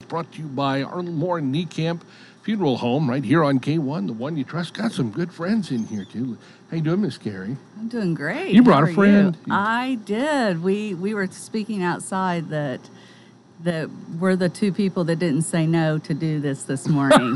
brought to you by Arnold Moore and Niekamp Funeral Home right here on K1, the one you trust. Got some good friends in here, too. How you doing, Miss Carrie? I'm doing great. You brought a friend. I did. We were speaking outside that we're the two people that didn't say no to do this morning.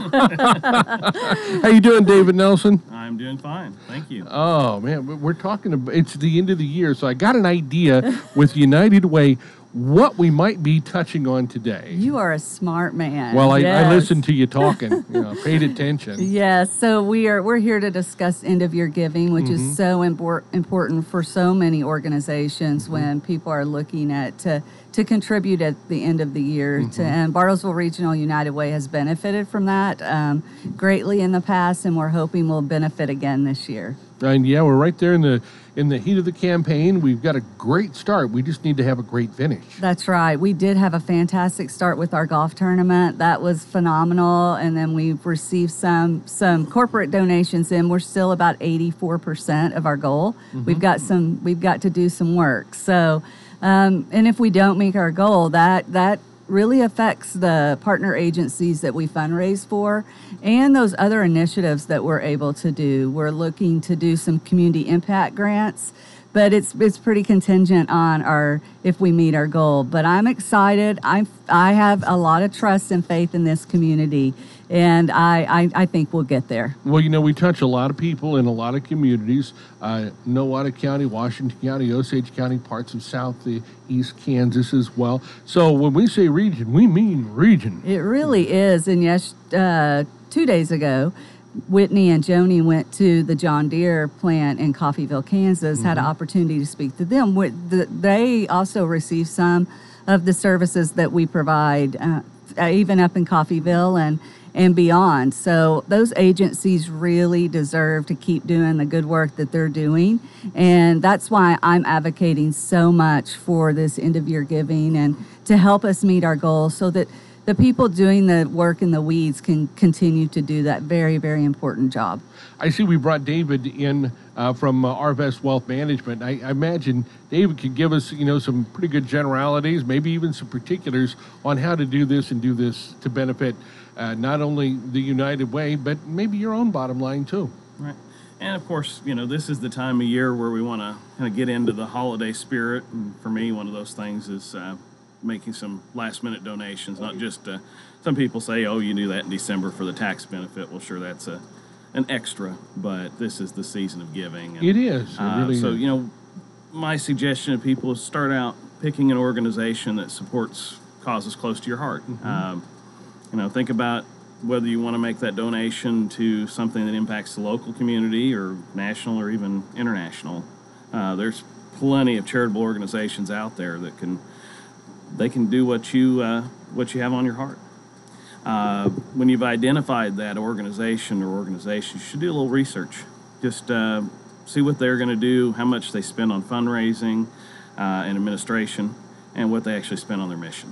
How you doing, David Nelson? I'm doing fine. Thank you. Oh, man, we're talking about, it's the end of the year, so I got an idea with United Way what we might be touching on today. You are a smart man. Well, yes. I listened to you talking, paid attention. Yes, so we're here to discuss end-of-year giving, which is so important for so many organizations when people are looking at to contribute at the end of the year. And Bartlesville Regional United Way has benefited from that greatly in the past, and we're hoping we'll benefit again this year. And yeah, we're right there in the heat of the campaign. We've got a great start. We just need to have a great finish. That's right. We did have a fantastic start with our golf tournament. That was phenomenal. And then we've received some corporate donations in. We're still about 84% of our goal. We've got to do some work. So, and if we don't make our goal, that really affects the partner agencies that we fundraise for and those other initiatives that we're able to do. We're looking to do some community impact grants, but it's pretty contingent on if we meet our goal. But I'm excited. I have a lot of trust and faith in this community, and I think we'll get there. Well, we touch a lot of people in a lot of communities, Nowata County, Washington County, Osage County, parts of southeast Kansas as well. So when we say region, we mean region. It really is. And yes, 2 days ago, Whitney and Joni went to the John Deere plant in Coffeyville, Kansas, had an opportunity to speak to them. They also received some of the services that we provide, even up in Coffeyville and beyond. So those agencies really deserve to keep doing the good work that they're doing. And that's why I'm advocating so much for this end-of-year giving and to help us meet our goals so that the people doing the work in the weeds can continue to do that very, very important job. I see we brought David in from Arvest Wealth Management. I imagine David could give us, some pretty good generalities, maybe even some particulars on how to do this and do this to benefit not only the United Way, but maybe your own bottom line too. Right. And of course, this is the time of year where we want to kind of get into the holiday spirit. And for me, one of those things is making some last-minute donations. Not just some people say, "Oh, you do that in December for the tax benefit." Well, sure, that's an extra, but this is the season of giving. And, it is. It really is. My suggestion to people is start out picking an organization that supports causes close to your heart. Think about whether you want to make that donation to something that impacts the local community or national or even international. There's plenty of charitable organizations out there that can do what you have on your heart. When you've identified that organization or organizations, you should do a little research. Just see what they're going to do, how much they spend on fundraising and administration, and what they actually spend on their mission.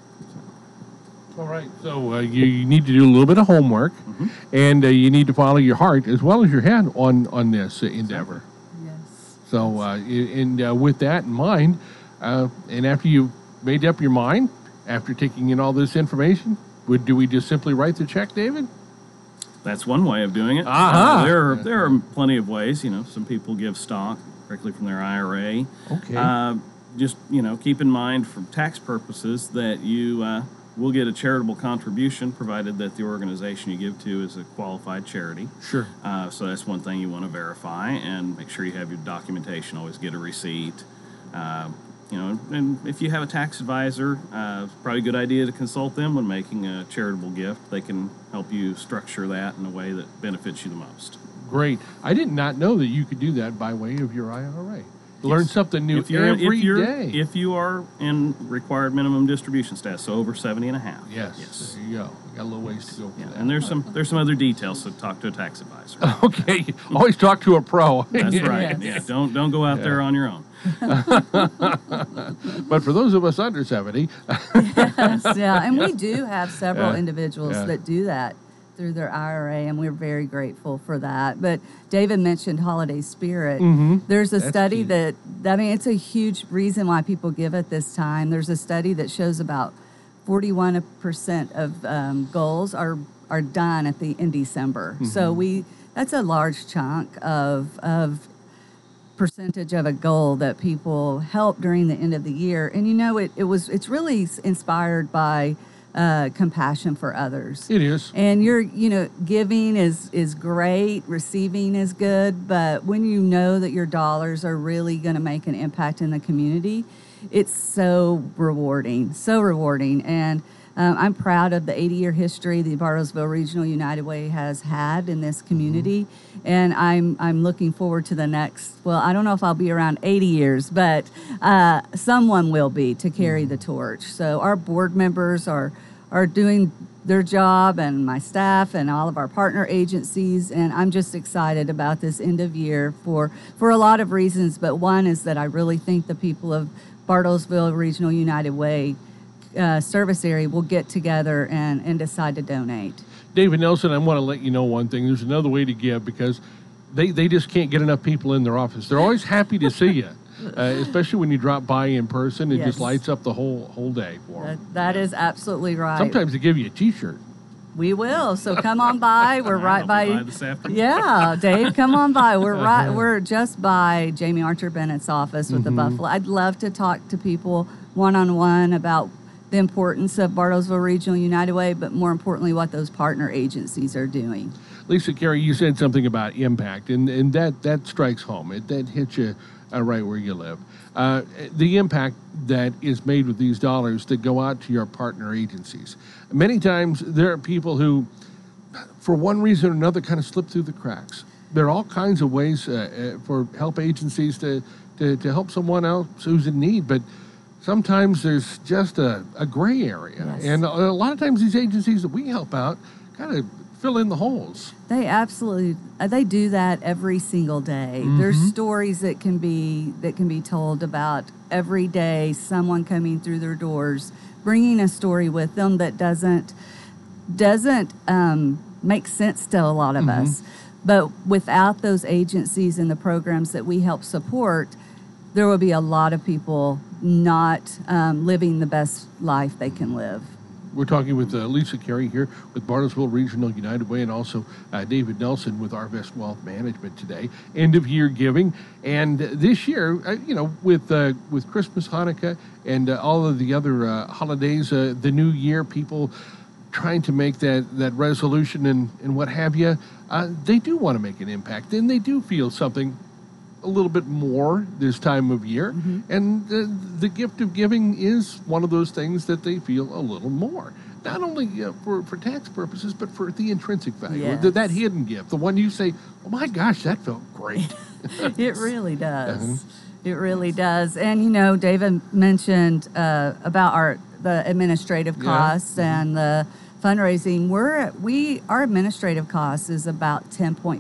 All right. So you need to do a little bit of homework, and you need to follow your heart as well as your head on this endeavor. Yes. So with that in mind, and after you've made up your mind, after taking in all this information, do we just simply write the check, David? That's one way of doing it. There are plenty of ways. Some people give stock directly from their IRA. Okay. Just keep in mind for tax purposes that you will get a charitable contribution provided that the organization you give to is a qualified charity. Sure. So that's one thing you want to verify and make sure you have your documentation. Always get a receipt. And if you have a tax advisor, it's probably a good idea to consult them when making a charitable gift. They can help you structure that in a way that benefits you the most. Great. I did not know that you could do that by way of your IRA. Learn something new every day. If you are in required minimum distribution status, so over 70 and a half. Yes. There you go. You got a little ways to go for that. And there's some other details, so talk to a tax advisor. Okay. Always talk to a pro. That's right. Yeah. Don't go out there on your own. But for those of us under 70. Yes, yeah. And we do have several individuals that do that through their IRA, and we're very grateful for that. But David mentioned holiday spirit. There's a study it's a huge reason why people give at this time. There's a study that shows about 41% of goals are done in December. So that's a large chunk of percentage of a goal that people help during the end of the year. And it's really inspired by compassion for others. It is. And giving is great, receiving is good, but when you know that your dollars are really going to make an impact in the community, it's so rewarding, so rewarding. And I'm proud of the 80-year history the Bartlesville Regional United Way has had in this community, and I'm looking forward to the next. Well, I don't know if I'll be around 80 years, but someone will be to carry the torch. So our board members are doing their job, and my staff and all of our partner agencies, and I'm just excited about this end of year for a lot of reasons. But one is that I really think the people of Bartlesville Regional United Way service area will get together and decide to donate. David Nelson, I want to let you know one thing. There's another way to give, because they just can't get enough people in their office. They're always happy to see you, especially when you drop by in person. It just lights up the whole day for them. That is absolutely right. Sometimes they give you a T-shirt. We will. So come on by. We're right by. This afternoon. Yeah, Dave, come on by. We're just by Jamie Archer Bennett's office with the Buffalo. I'd love to talk to people one-on-one about the importance of Bartlesville Regional United Way, but more importantly, what those partner agencies are doing. Lisa Carey, you said something about impact, and that strikes home. That hits you right where you live. The impact that is made with these dollars that go out to your partner agencies. Many times there are people who, for one reason or another, kind of slip through the cracks. There are all kinds of ways for help agencies to help someone else who's in need, but sometimes there's just a gray area. Yes. And a lot of times these agencies that we help out kind of fill in the holes. They absolutely they do that every single day. There's stories that can be told about every day someone coming through their doors, bringing a story with them that doesn't make sense to a lot of us. But without those agencies and the programs that we help support, there will be a lot of people not living the best life they can live. We're talking with Lisa Carey here with Bartlesville Regional United Way, and also David Nelson with Arvest Wealth Management today. End of year giving, and this year, with Christmas, Hanukkah, and all of the other holidays, the new year, people trying to make that resolution and what have you, they do want to make an impact, and they do feel something a little bit more this time of year, and the gift of giving is one of those things that they feel a little more, not only for tax purposes, but for the intrinsic value. Yes. That hidden gift, the one you say, oh my gosh, that felt great. It really does. It really does. And David mentioned about the administrative costs and the fundraising. Our administrative costs is about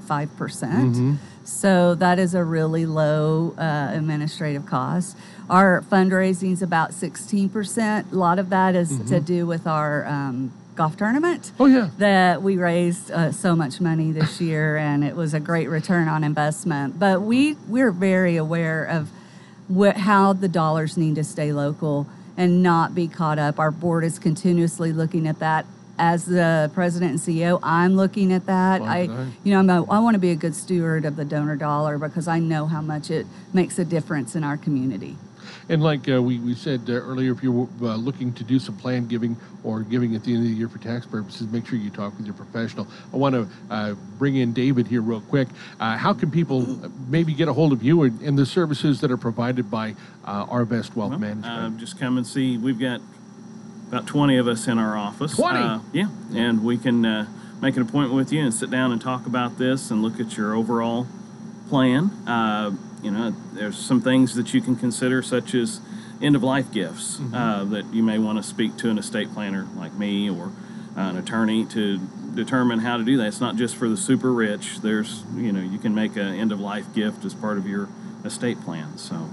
10.5%. So that is a really low administrative cost. Our fundraising is about 16%. A lot of that is to do with our golf tournament. Oh, yeah. That we raised so much money this year, and it was a great return on investment. But we're very aware of how the dollars need to stay local and not be caught up. Our board is continuously looking at that. As the president and CEO, I'm looking at that. I want to be a good steward of the donor dollar because I know how much it makes a difference in our community. And like we said earlier, if you're looking to do some planned giving or giving at the end of the year for tax purposes, make sure you talk with your professional. I want to bring in David here real quick. How can people maybe get a hold of you and the services that are provided by Arvest Wealth Management? Just come and see. We've got about 20 of us in our office. 20? Yeah, and we can make an appointment with you and sit down and talk about this and look at your overall plan. There's some things that you can consider, such as end-of-life gifts that you may want to speak to an estate planner like me or an attorney to determine how to do that. It's not just for the super rich. There's, you can make an end-of-life gift as part of your estate plan. So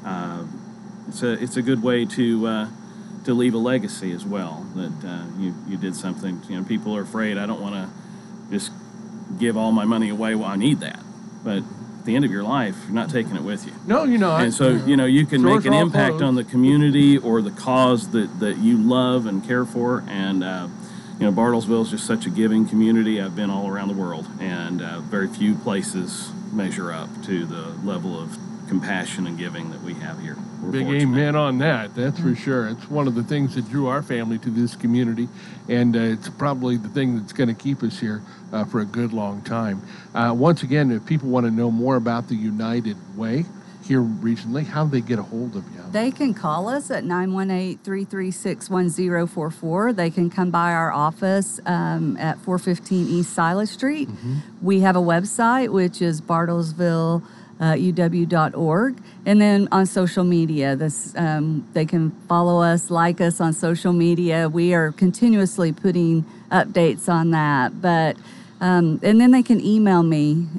it's a good way to leave a legacy as well, that you did something. People are afraid, I don't want to just give all my money away. Well, I need that. But the end of your life, you're not taking it with you. No, you're not. And so, you can Doors make an are all impact closed. on the community or the cause that you love and care for. And, Bartlesville is just such a giving community. I've been all around the world, and very few places measure up to the level of compassion and giving that we have here. We're Big fortunate. amen on that. That's for sure. It's one of the things that drew our family to this community, and it's probably the thing that's going to keep us here for a good long time. Once again, if people want to know more about the United Way here regionally, how do they get a hold of you? They can call us at 918-336-1044. They can come by our office at 415 East Silas Street. We have a website, which is bartlesvilleuw.org. And then on social media, they can follow us, like us on social media. We are continuously putting updates on that. But and then they can email me,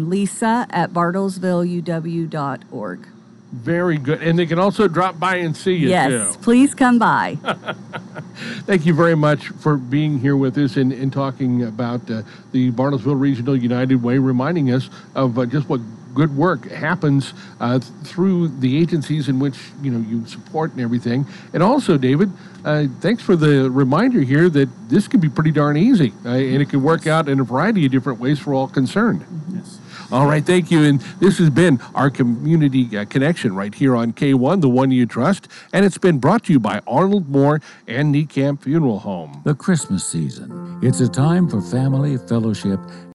lisa@bartlesvilleuw.org. Very good. And they can also drop by and see you, Yes, too. please come by. Thank you very much for being here with us and talking about the Bartlesville Regional United Way, reminding us of just what good work happens through the agencies in which you support and everything. And also, David, thanks for the reminder here that this can be pretty darn easy, and it can work out in a variety of different ways for all concerned. Yes. All right, thank you. And this has been our community connection right here on K1, the one you trust. And it's been brought to you by Arnold Moore and Niekamp Funeral Home. The Christmas season. It's a time for family, fellowship,